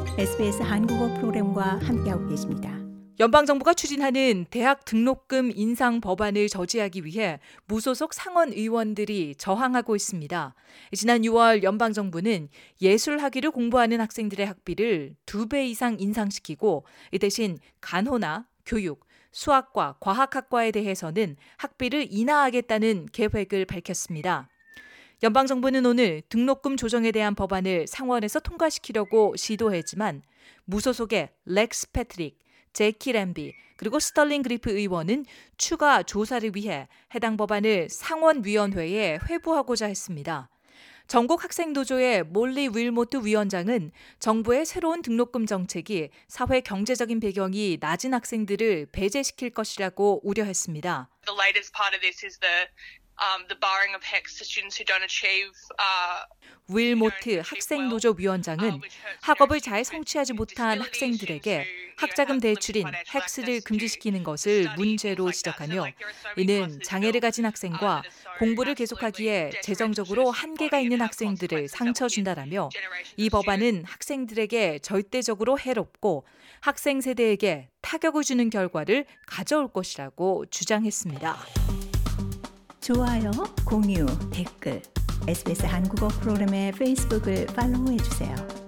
SBS 한국어 프로그램과 함께하고 계십니다. 연방정부가 추진하는 대학 등록금 인상 법안을 저지하기 위해 무소속 상원 의원들이 저항하고 있습니다. 지난 6월 연방정부는 예술학위를 공부하는 학생들의 학비를 2배 이상 인상시키고 이 대신 간호나 교육, 수학과 과학학과에 대해서는 학비를 인하하겠다는 계획을 밝혔습니다. 연방정부는 오늘 등록금 조정에 대한 법안을 상원에서 통과시키려고 시도했지만 무소속의 렉스 패트릭, 제키 램비, 그리고 스털링 그리프 의원은 추가 조사를 위해 해당 법안을 상원위원회에 회부하고자 했습니다. 전국 학생노조의 몰리 윌모트 위원장은 정부의 새로운 등록금 정책이 사회 경제적인 배경이 낮은 학생들을 배제시킬 것이라고 우려했습니다. The latest part of this is the barring of HECS to students who don't achieve. 윌모트 학생노조 위원장은 학업을 잘 성취하지 못한 학생들에게 학자금 대출인 헥스를 금지시키는 것을 문제로 지적하며 이는 장애를 가진 학생과 공부를 계속하기에 재정적으로 한계가 있는 학생들을 상처 준다라며 이 법안은 학생들에게 절대적으로 해롭고 학생 세대에게 타격을 주는 결과를 가져올 것이라고 주장했습니다. 좋아요, 공유, 댓글, SBS 한국어 프로그램의 페이스북을 팔로우해주세요.